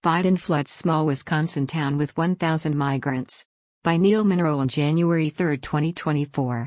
Biden floods small Wisconsin town with 1,000 migrants. By Neil Monroe on January 3, 2024.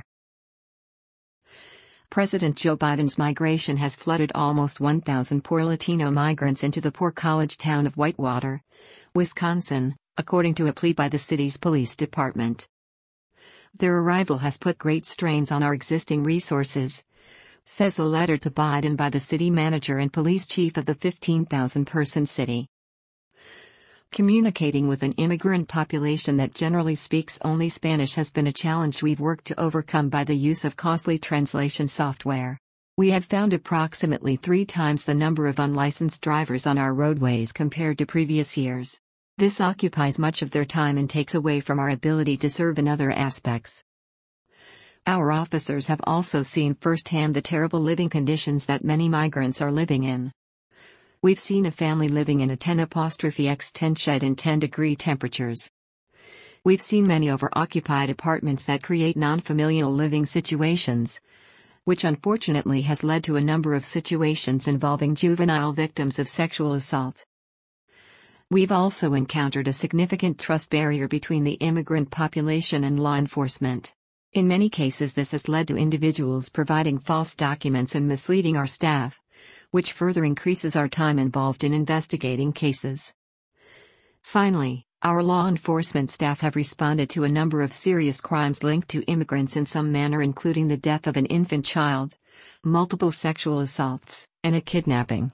President Joe Biden's migration has flooded almost 1,000 poor Latino migrants into the poor college town of Whitewater, Wisconsin, according to a plea by the city's police department. Their arrival has put great strains on our existing resources, says the letter to Biden by the city manager and police chief of the 15,000-person city. Communicating with an immigrant population that generally speaks only Spanish has been a challenge we've worked to overcome by the use of costly translation software. We have found approximately 3 times the number of unlicensed drivers on our roadways compared to previous years. This occupies much of their time and takes away from our ability to serve in other aspects. Our officers have also seen firsthand the terrible living conditions that many migrants are living in. We've seen a family living in a 10*10 shed in 10-degree temperatures. We've seen many overoccupied apartments that create non-familial living situations, which unfortunately has led to a number of situations involving juvenile victims of sexual assault. We've also encountered a significant trust barrier between the immigrant population and law enforcement. In many cases, this has led to individuals providing false documents and misleading our staff, which further increases our time involved in investigating cases. Finally, our law enforcement staff have responded to a number of serious crimes linked to immigrants in some manner, including the death of an infant child, multiple sexual assaults, and a kidnapping.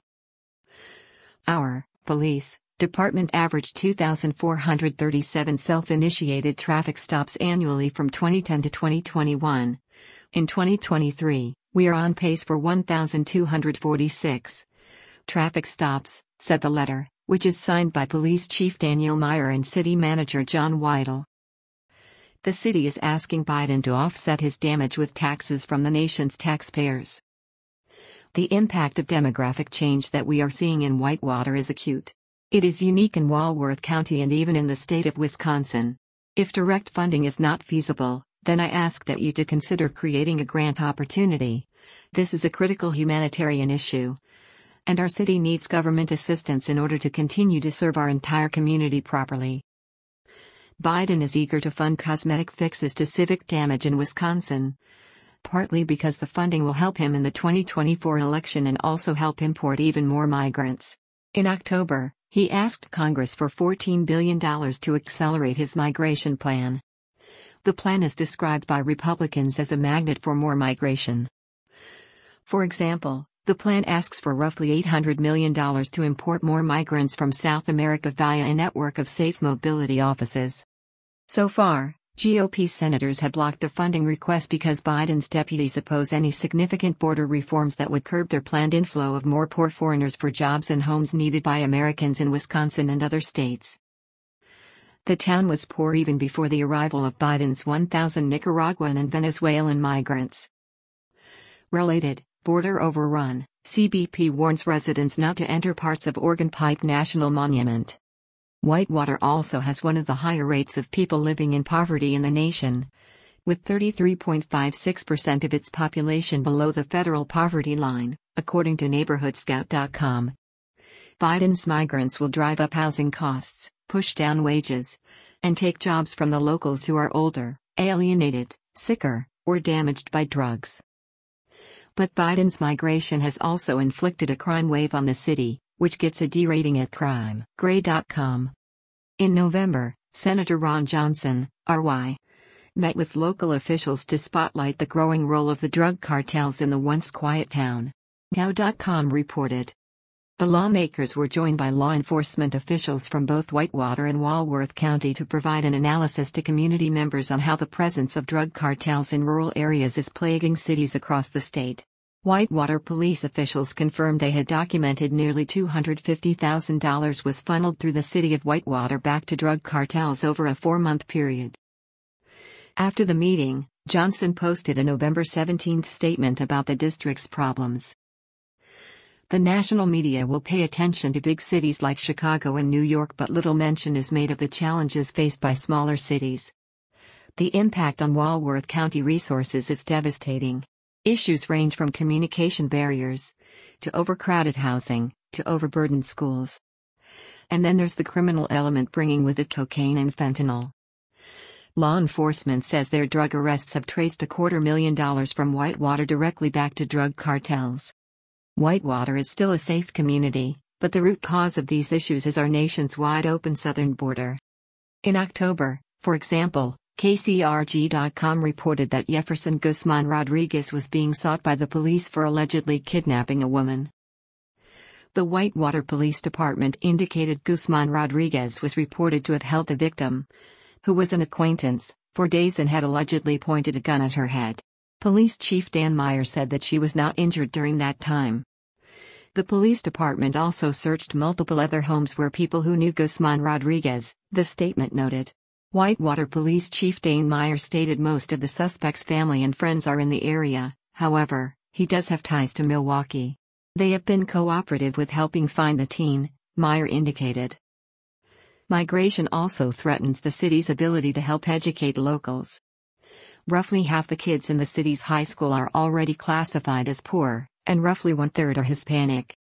Our police department averaged 2,437 self-initiated traffic stops annually from 2010 to 2021. In 2023, we are on pace for 1,246 traffic stops, said the letter, which is signed by Police Chief Daniel Meyer and City Manager John Weidel. The city is asking Biden to offset his damage with taxes from the nation's taxpayers. The impact of demographic change that we are seeing in Whitewater is acute. It is unique in Walworth County and even in the state of Wisconsin. If direct funding is not feasible, then I ask that you to consider creating a grant opportunity. This is a critical humanitarian issue, and our city needs government assistance in order to continue to serve our entire community properly. Biden is eager to fund cosmetic fixes to civic damage in Wisconsin, partly because the funding will help him in the 2024 election and also help import even more migrants. In October, he asked Congress for $14 billion to accelerate his migration plan. The plan is described by Republicans as a magnet for more migration. For example, the plan asks for roughly $800 million to import more migrants from South America via a network of safe mobility offices. So far, GOP senators have blocked the funding request because Biden's deputies oppose any significant border reforms that would curb their planned inflow of more poor foreigners for jobs and homes needed by Americans in Wisconsin and other states. The town was poor even before the arrival of Biden's 1,000 Nicaraguan and Venezuelan migrants. Related, border overrun, CBP warns residents not to enter parts of Organ Pipe National Monument. Whitewater also has one of the higher rates of people living in poverty in the nation, with 33.56% of its population below the federal poverty line, according to NeighborhoodScout.com. Biden's migrants will drive up housing costs, push down wages, and take jobs from the locals who are older, alienated, sicker, or damaged by drugs. But Biden's migration has also inflicted a crime wave on the city, which gets a D rating at CrimeGray.com. In November, Senator Ron Johnson, RY, met with local officials to spotlight the growing role of the drug cartels in the once quiet town. Now.com reported. The lawmakers were joined by law enforcement officials from both Whitewater and Walworth County to provide an analysis to community members on how the presence of drug cartels in rural areas is plaguing cities across the state. Whitewater police officials confirmed they had documented nearly $250,000 was funneled through the city of Whitewater back to drug cartels over a 4-month period. After the meeting, Johnson posted a November 17 statement about the district's problems. The national media will pay attention to big cities like Chicago and New York, but little mention is made of the challenges faced by smaller cities. The impact on Walworth County resources is devastating. Issues range from communication barriers, to overcrowded housing, to overburdened schools. And then there's the criminal element bringing with it cocaine and fentanyl. Law enforcement says their drug arrests have traced $250,000 from Whitewater directly back to drug cartels. Whitewater is still a safe community, but the root cause of these issues is our nation's wide-open southern border. In October, for example, KCRG.com reported that Jefferson Guzman Rodriguez was being sought by the police for allegedly kidnapping a woman. The Whitewater Police Department indicated Guzman Rodriguez was reported to have held the victim, who was an acquaintance, for days and had allegedly pointed a gun at her head. Police Chief Dan Meyer said that she was not injured during that time. The police department also searched multiple other homes where people who knew Guzman Rodriguez, the statement noted. Whitewater Police Chief Dan Meyer stated most of the suspect's family and friends are in the area, however, he does have ties to Milwaukee. They have been cooperative with helping find the teen, Meyer indicated. Migration also threatens the city's ability to help educate locals. Roughly half the kids in the city's high school are already classified as poor, and roughly one-third are Hispanic.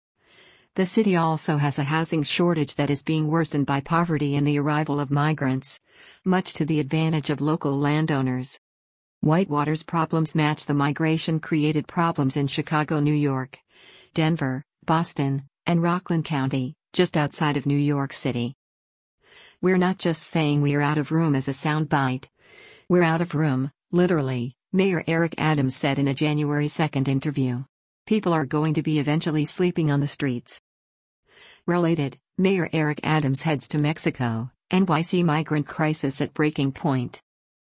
The city also has a housing shortage that is being worsened by poverty and the arrival of migrants, much to the advantage of local landowners. Whitewater's problems match the migration-created problems in Chicago, New York, Denver, Boston, and Rockland County, just outside of New York City. We're not just saying we're out of room as a soundbite. We're out of room, literally, Mayor Eric Adams said in a January 2 interview. People are going to be eventually sleeping on the streets. Related, Mayor Eric Adams heads to Mexico, NYC migrant crisis at breaking point.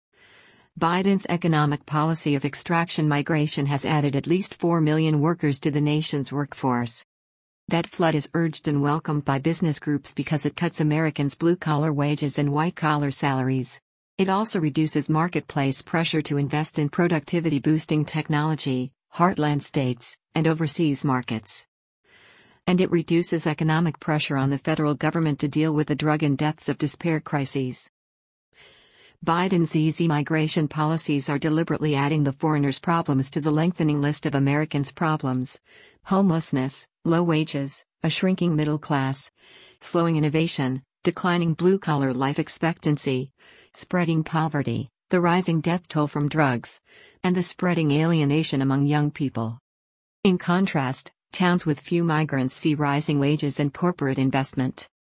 Biden's economic policy of extraction migration has added at least 4 million workers to the nation's workforce. That flood is urged and welcomed by business groups because it cuts Americans' blue-collar wages and white-collar salaries. It also reduces marketplace pressure to invest in productivity-boosting technology, heartland states, and overseas markets. And it reduces economic pressure on the federal government to deal with the drug and deaths of despair crises. Biden's easy migration policies are deliberately adding the foreigner's problems to the lengthening list of Americans' problems: homelessness, low wages, a shrinking middle class, slowing innovation, declining blue-collar life expectancy, spreading poverty, the rising death toll from drugs, and the spreading alienation among young people. In contrast, towns with few migrants see rising wages and corporate investment.